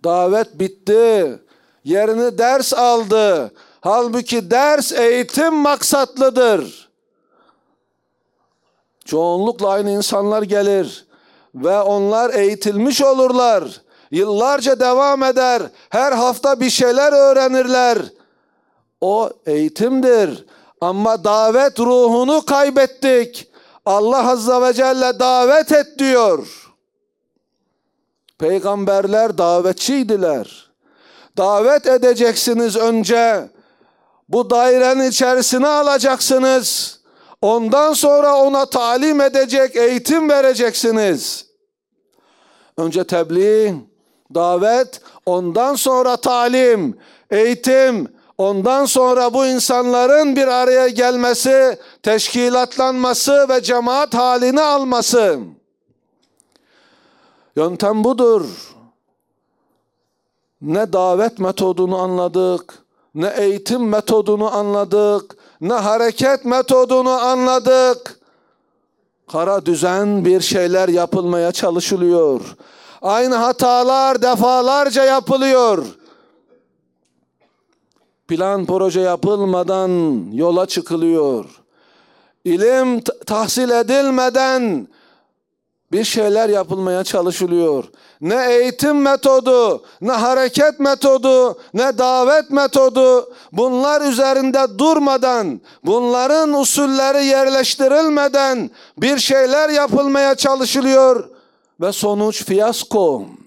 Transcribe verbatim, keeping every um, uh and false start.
Davet bitti. Yerini ders aldı. Halbuki ders, eğitim maksatlıdır. Çoğunlukla aynı insanlar gelir ve onlar eğitilmiş olurlar. Yıllarca devam eder. Her hafta bir şeyler öğrenirler. O eğitimdir. Ama davet ruhunu kaybettik. Allah Azze ve Celle davet et diyor. Peygamberler davetçiydiler. Davet edeceksiniz önce. Bu dairenin içerisine alacaksınız. Ondan sonra ona talim edecek, eğitim vereceksiniz. Önce tebliğ, davet, ondan sonra talim, eğitim, ondan sonra bu insanların bir araya gelmesi, teşkilatlanması ve cemaat halini alması. Yöntem budur. Ne davet metodunu anladık, ne eğitim metodunu anladık, ne hareket metodunu anladık. Kara düzen bir şeyler yapılmaya çalışılıyor. Aynı hatalar defalarca yapılıyor. Plan proje yapılmadan yola çıkılıyor. İlim tahsil edilmeden bir şeyler yapılmaya çalışılıyor. Ne eğitim metodu, ne hareket metodu, ne davet metodu, bunlar üzerinde durmadan, bunların usulleri yerleştirilmeden bir şeyler yapılmaya çalışılıyor ve sonuç fiyasko.